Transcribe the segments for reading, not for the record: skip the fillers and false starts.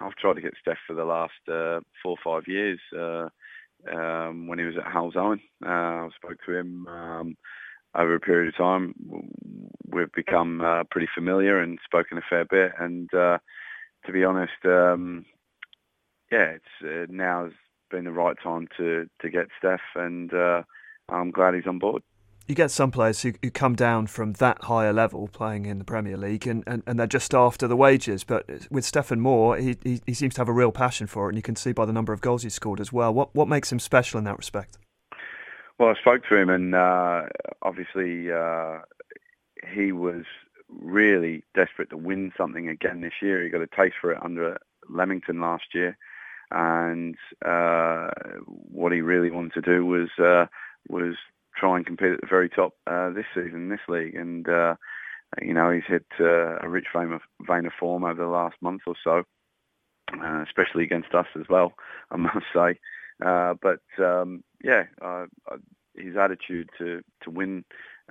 I've tried to get Steph for the last 4 or 5 years. When he was at Hull Owen, I spoke to him over a period of time. We've become pretty familiar and spoken a fair bit. And to be honest, it's now has been the right time to get Steph, and I'm glad he's on board. You get some players who come down from that higher level playing in the Premier League and they're just after the wages. But with Stephen Moore, he seems to have a real passion for it, and you can see by the number of goals he's scored as well. What makes him special in that respect? Well, I spoke to him, and obviously he was really desperate to win something again this year. He got a taste for it under Leamington last year, and what he really wanted to do was try and compete at the very top this season, this league. And, he's hit a rich vein of form over the last month or so, especially against us as well, I must say. His attitude to win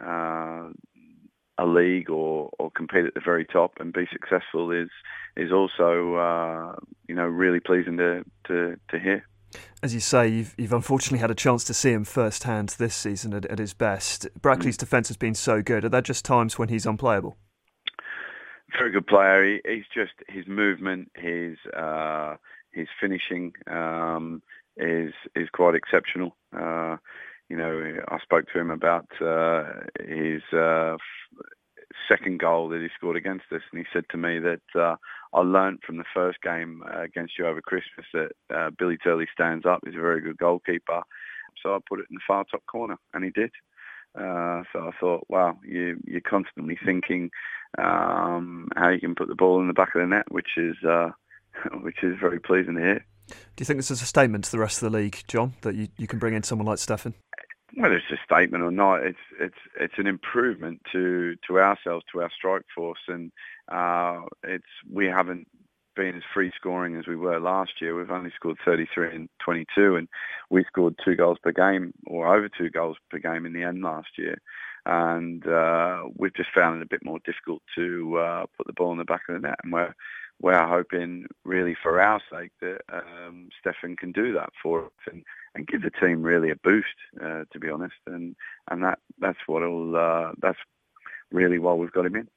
a league or compete at the very top and be successful is also, really pleasing to hear. As you say, you've unfortunately had a chance to see him firsthand this season at his best. Brackley's defence has been so good. Are there just times when he's unplayable? Very good player. He's just his movement, his finishing is quite exceptional. I spoke to him about his second goal that he scored against us, and he said to me that I learnt from the first game against you over Christmas that Billy Turley stands up. He's a very good goalkeeper. So I put it in the far top corner, and he did. So I thought, wow, you're constantly thinking how you can put the ball in the back of the net, which is very pleasing to hear. Do you think this is a statement to the rest of the league, John, that you can bring in someone like Stefan? Whether it's a statement or not, it's an improvement to ourselves, to our strike force, and we haven't been as free scoring as we were last year. We've only scored 33 and 22, and we scored 2 goals per game, or over 2 goals per game in the end last year. And we've just found it a bit more difficult to put the ball in the back of the net, and we're hoping, really for our sake, that Stefan can do that for us and give the team really a boost, to be honest. And that's really why we've got him in.